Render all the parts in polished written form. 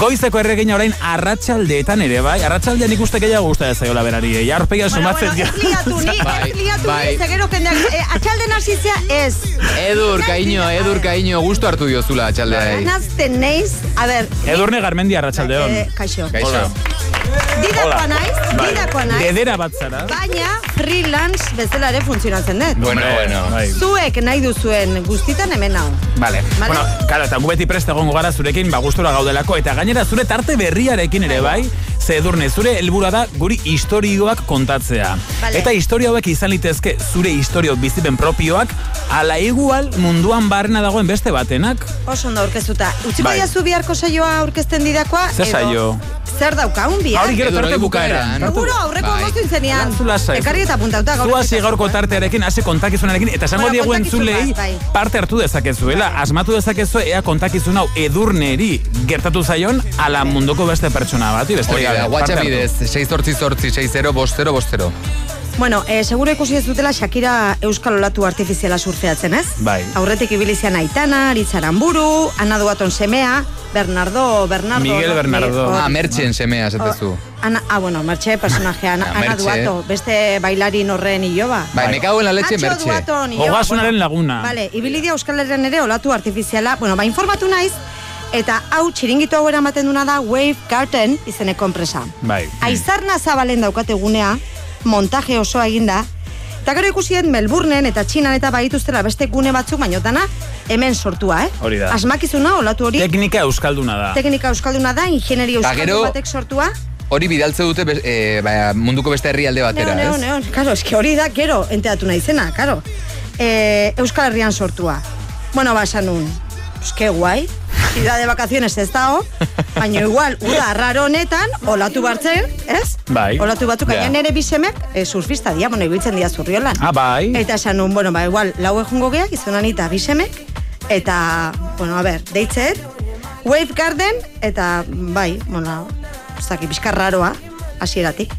Goizeko erregina orain arratsaldeetan ere, bai? Arratsaldean ikuste gehiago gustatzen zaiola berari. Ja aurpegia sumatzen ja. Bueno, segero jendeak atxalden hasizea ez. Edur, kaiño, gustu hartu diozula atxaldea. Nazten neiz, a ber. Edurne Garmendia arratsaldeon. Kaixo. Didakoa naiz. Dedera bat zara. Baina freelance bezala ere funtzionatzen dut. Bueno. Zuek nahi duzuen guztitan hemen hau. Vale. Bueno, claro, eta gu beti prest egongo gara zurekin, gustura gaudelako, eta gainera zure tarte berriarekin ere bai, ze Edurne, zure helburua da guri istorioak kontatzea. Vale. Eta istorio hauek izan litezke zure istorio bizipen propioak, ala igual munduan barrena dagoen beste batenak. Oso ondo aurkeztuta. Utziko diazu biharko saioa aurkezten didakoa, Zer saio? Zer daukaun bihar? Hori gero tarte bukaera. Seguro, aurreko moztu intzenean. Ekarri eta puntauta. Zuazi gaurko tartearekin, hasi kontakizunarekin, eta esango diegu entzulei parte hartu dezakezuela. Asmatu dezakezu ea kontakizun hau Edurneri gertatu zaion ala munduko beste pertsona bat. WhatsApp bidez, 688-60-50-50. Bueno, seguro ikusi ez dutela Shakira euskal olatu artifiziala surfeatzen, ez? Bai. Aurretik ibilizian Aitana, Aritxaramburu, Ana Duaton semea, Bernardo. Miguel Bernardo. Mertxen semea, zetezu. Bueno, Mertxe personajea, Ana Duato, beste bailarin horren iloba. Bai, me cago en la leche Mertxe. Ogasunaren laguna. Vale, ibilidia euskal herren ere olatu artifiziala, informatu naiz, eta hau txiringito hau eramaten duna da Wave Garden izeneko enpresa. Bai. Aizarna zabalen daukate gunea, montaje osoa eginda, eta gero ikusien Melbourneen eta Txinan eta baituztela beste gune batzuk, bainotana hemen sortua, Hori da. Asmakizuna, olatu hori. Teknika euskalduna da. Ingenieria euskaldun batek sortua. Hori bidaltze dute munduko beste herrialde batera, ez? Neon, karo, eski hori da, gero, enteatu nahi zena, karo. Euskal Herrian sortua. Bueno, esan nun, eske guai, ida de vacaciones ez dao, baina igual, uda arraro honetan, olatu bartzen, ez? Bai. Olatu batzuk, gainean ere bisemek, surfista dia, ibiltzen dia Zurriolan. Bai. Eta esan nun, igual, lau egungo geak, izonan eta bisemek, eta, deitzet, Wave Garden, eta, zaki, bizkar raroa, hasieratik.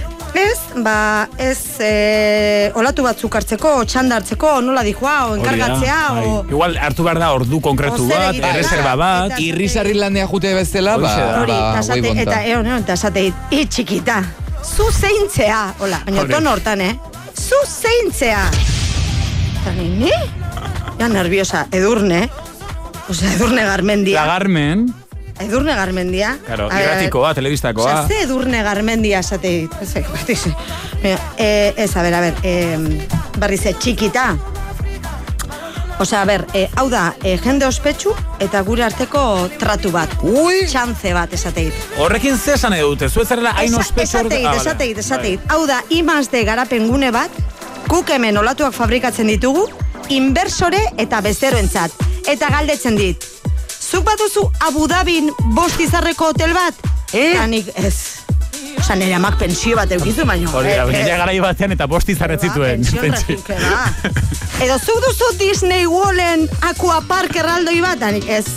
Olatu batzuk hartzeko, txanda hartzeko, nola dijoa, enkargatzea, igual hartu behar da ordu konkretu bat, erreserba bat. Irrizarrilandea jute bezala, eta esateit, txikita, zu zeintzea, hola, baina tono hortan, zu zeintzea. Eta nini? Ja, nerviosa, Edurne, Edurne Garmendia. La Garmen. Edurne Garmendia. Claro, irratikoa, telebistakoa. Ze Edurne Garmendia esateit. Ez, a ver, berrize, txikita. Hau da, jende ospetsu eta gure arteko tratu bat. Txantze bat esateit. Horrekin zesan edute, zuetzarela hain ospetsu... Esateit. Hau da, I+D garapen gune bat, guk hemen olatuak fabrikatzen ditugu, inversore eta bezeroentzat. Eta galdetzen dit. Zuk baduzu Abu Dhabin 5 izarreko hotel bat? Nik ez. Nire amak pensio bat eukizu, baino. Hori da, nire garai batean eta 5 izarret zituen. Edo zuk duzu Disney Worlden Aquapark erraldoi bat? Nik ez.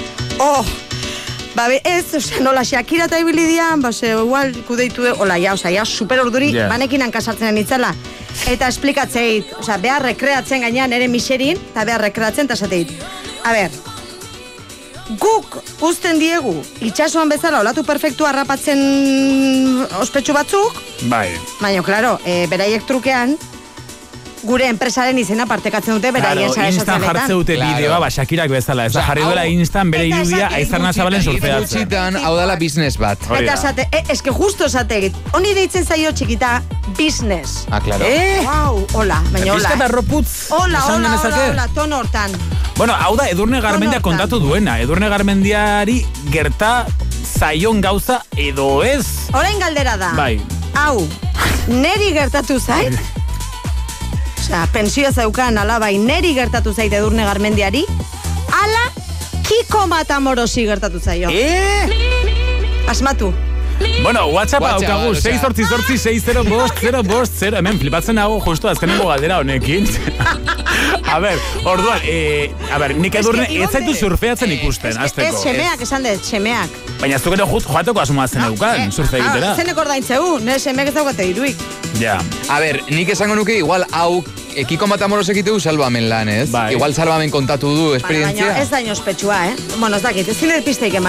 Nola Shakira eta ibilidian, igual kudeitu, super orduri, banekin hankasartzen nitzala. Eta esplikatzeit, behar rekreatzen gainean ere miserin, eta behar rekreatzen, eta esateit. A ber, guk uzten diegu itxasuan bezala olatu perfektu harrapatzen ospetsu batzuk. Bai. Baina, klaro, beraiek trukean gure enpresaren izena partekatzen dute beraien sare sozialetan. Instan jartze dute bideoa, Shakirak bezala. Ez da jarri duela Instan bere irudia Aizarna Zabalen surfeatzen. Gutxitan, hau dala business bat. Eta esate, eske justo esate, honi deitzen zaio txikita, business. Claro. Hola, baina hola. Bizkata roputz. Hola, tono hortan. Bueno, hau da Edurne Garmendia kontatu duena. Edurne Garmendiari gerta zaion gauza edo ez. Orain galdera da. Bai. Hau, neri gertatu zait? Pensioa zaukan alabai neri gertatu zait Edurne Garmendiari, ala Kiko Matamorosi gertatu zaio. Asmatu. Bueno, WhatsApp haukagu, 688-605050. Hemen, flipatzen nago justo azkenengo galdera honekin. Orduan, nik Edurne ez zaitu surfeatzen ikusten, azteko. Ez semeak, esan dut, semeak. Baina zuk ero joateko asumatzen eukan, surfe egitera. Zenek ordaintzeu, nire semeak ez daukate diruik. Ja. Nik esango nuke, igual, hau, Kiko Matamoros ekiteu Salvamen lan, ez? Bai. Igual Salvamen kontatu du, esperientzia. Baina ez daño ospetsua, Bueno, ez dakit, ez zinet pisteik eman.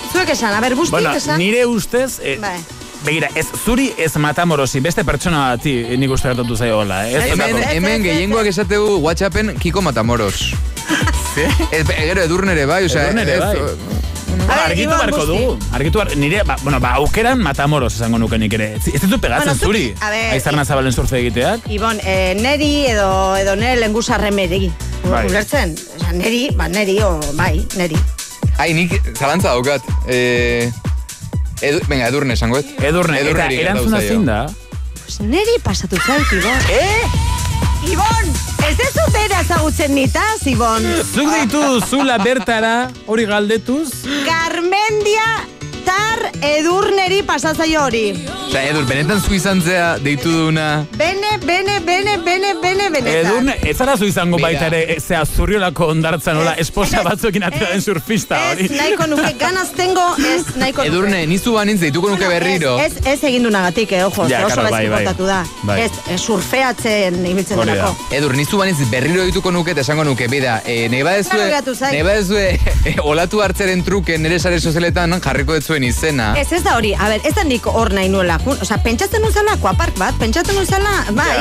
zuek esan, a ber, guztik esan. Nire ustez, begira, ez zuri ez Matamorosi, beste pertsona bati nik uste gertatu zaiola. Hemen gehiengoak esategu WhatsAppen Kiko Matamoros. Gero Edurnere bai, Edurnere bai. Argitu barko dugu. Nire, aukeran Matamoros esango nuke nik ere. Ez ditu pegatzen zuri. Aizarna Zabalen surfe egiteak. Ibon, neri edo nere lengusarre meregi. Ulertzen? Neri, neri. Ai, nik zalantza daukat. Venga, Edurne esangoet. Edurne, eta erantzuna zein da? Neri pasatu zait, Ibon. Ibon, ez dezutera ezagutzen nitaz, Ibon. Zuk deitu zula bertara, hori galdetuz? Garmendia tar Edurneri pasatzaio hori. Osa, Edur, benetan zu izan zea deitu duna? Bene. Edurne, ez ara zu izango baita ere, zea zurriolako ondartzan, hola, esposa batzuekin atera den surfista hori. Ez, nahiko nuke, ganaz tengo, ez, nahiko nuke. Edurne, nizu banintz deituko nuke berriro. Ez egin dunagatik, ojo, oso bezki portatu da. Ez, surfeatzen ibiltzen denako. Edur, nizu banintz berriro deituko nuke, eta esango nuke, beda, nahi badezue, olatu hartzeren truke nire sare sozialetan jarriko detzuen izena. Ez da hori, a ber, ez da nik hor nahi nuela. Osa, pentsatzen nuzela, aquapark bat, pentsatzen nuzela,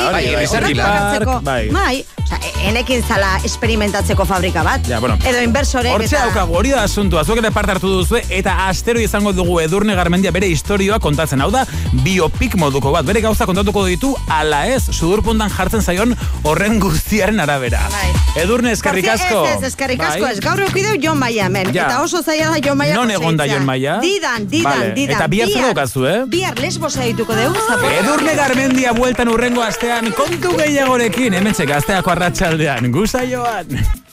bai, enekin zala experimentatzeko fabrika bat, edo inversore. Hortxe haukagu, hori da asuntua, zuek ere parte hartu duzu, eta astero izango dugu Edurne Garmendia bere historioa kontatzen, hau da, biopik moduko bat, bere gauza kontatuko ditu, ala ez, sudurpuntan jartzen zaion horren guztiaren arabera. Edurne, eskerrik asko. Ez, eskerrik asko, ez gaur eukideu Jon Maia hemen, eta oso zaila da Jon Maia non egon da Jon Maia? Didan. Eta bihar zer daukazu, Bihar Lesbosa dituko dugu. Edurne Garmendia bueltan urrengo astean kontu gehiagorekin, hemen txeka asteako arratsaldean, guza joan.